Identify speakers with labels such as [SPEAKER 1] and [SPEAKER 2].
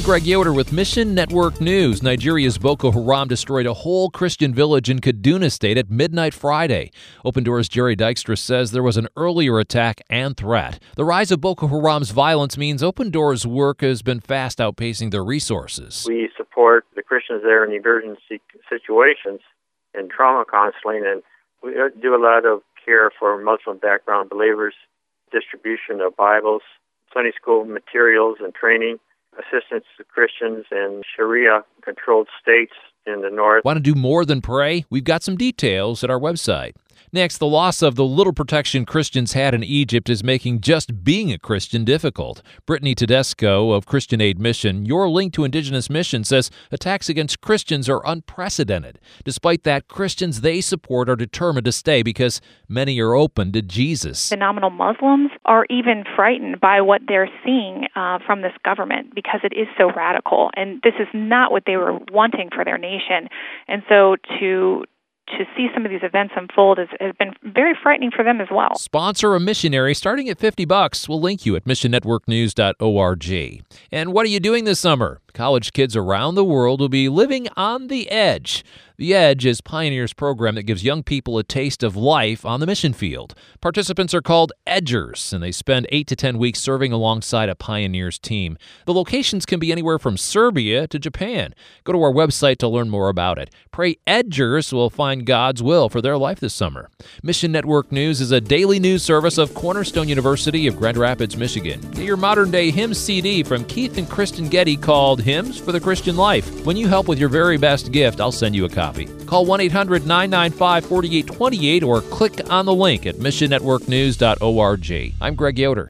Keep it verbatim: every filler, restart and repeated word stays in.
[SPEAKER 1] Greg Yoder with Mission Network News. Nigeria's Boko Haram destroyed a whole Christian village in Kaduna State at midnight Friday. Open Doors' Jerry Dykstra says there was an earlier attack and threat. The rise of Boko Haram's violence means Open Doors' work has been fast outpacing their resources.
[SPEAKER 2] We support the Christians there in emergency situations and trauma counseling, and we do a lot of care for Muslim background believers, distribution of Bibles, Sunday school materials and training, assistance to Christians in Sharia-controlled states in the north.
[SPEAKER 1] Want to do more than pray? We've got some details at our website. Next, the loss of the little protection Christians had in Egypt is making just being a Christian difficult. Brittany Tedesco of Christian Aid Mission, your link to Indigenous Mission, says attacks against Christians are unprecedented. Despite that, Christians they support are determined to stay because many are open to Jesus.
[SPEAKER 3] The nominal Muslims are even frightened by what they're seeing uh, from this government because it is so radical, and this is not what they were wanting for their nation. And so to To see some of these events unfold has, has been very frightening for them as well.
[SPEAKER 1] Sponsor a missionary starting at fifty bucks. We'll link you at mission network news dot org. And what are you doing this summer? College kids around the world will be living on the edge. The Edge is Pioneer's program that gives young people a taste of life on the mission field. Participants are called Edgers, and they spend eight to ten weeks serving alongside a Pioneer's team. The locations can be anywhere from Serbia to Japan. Go to our website to learn more about it. Pray Edgers will find God's will for their life this summer. Mission Network News is a daily news service of Cornerstone University of Grand Rapids, Michigan. Get your modern-day hymn C D from Keith and Kristen Getty called Hymns for the Christian Life. When you help with your very best gift, I'll send you a copy. Call one eight hundred nine nine five four eight two eight or click on the link at mission network news dot org. I'm Greg Yoder.